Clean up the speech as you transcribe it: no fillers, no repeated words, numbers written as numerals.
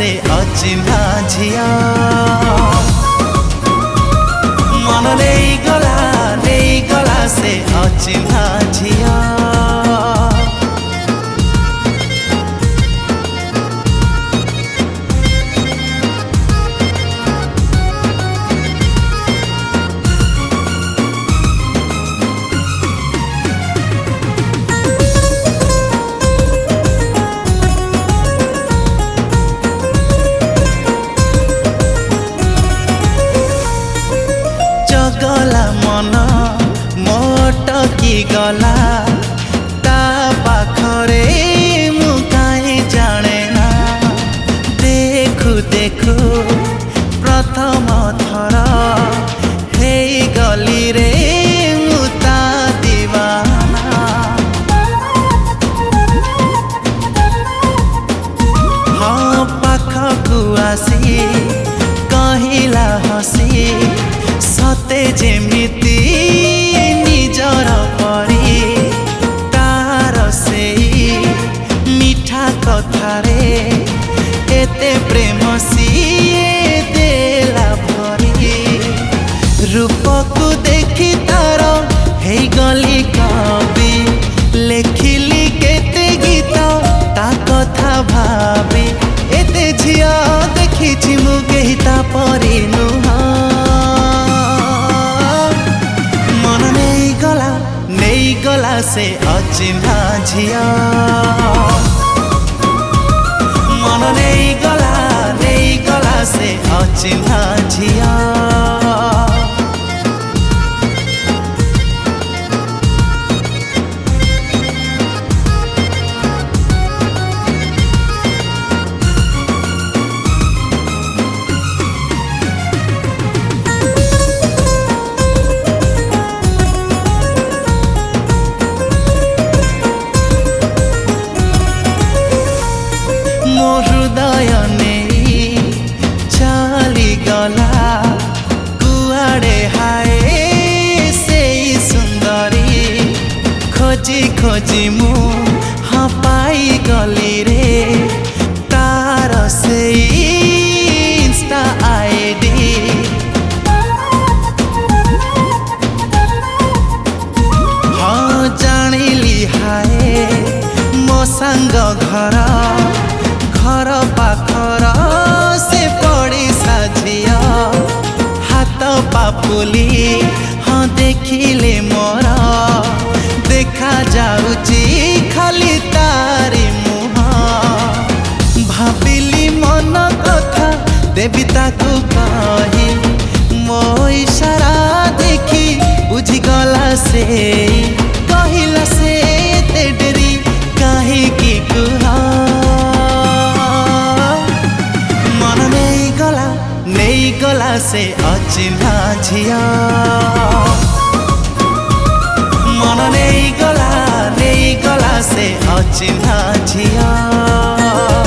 से अचिन्हा झिया मन नहीं गला से अचिन्हा झिया। गला मन मोटकी गला ता पाखरे मु काहे जाने ना। देखु देखु प्रथम थर हे गली रे मु ता दीवाना। हाँ पाखकु आसी कहिला हसी सते जेमिति निजर परी तार से मीठा कथारे एते प्रेम सिए देला भरी। रूप को देखी तार हे गली कवि लेखिली केते गीत ता कथा भाबी। एते झिया देखी मु केही ता परी नुहा। गला से अचिन्हा झिया मन नहीं गला से अचिन्हा झिया। मो हृदय नहीं चली गला कुआड़े हाय से सुंदरी। खोजी खोजी मु हाँ पाई गली रे तार से इंस्टा आईडी। हाँ जानिली हाय मो सांग घर पाखर से पड़ी साझिया। हाथ पापुली हाँ देखिले मोर देखा जाउची खाली तारी मुहा। भाबिली मन कथा देवी ताकू कही मो इशारा देखी बुझी गला से कहिला से ते डेरी काहे की कुहा। गला से अचिन्हा झिया मन नहीं गला से अचिन्हा झिया।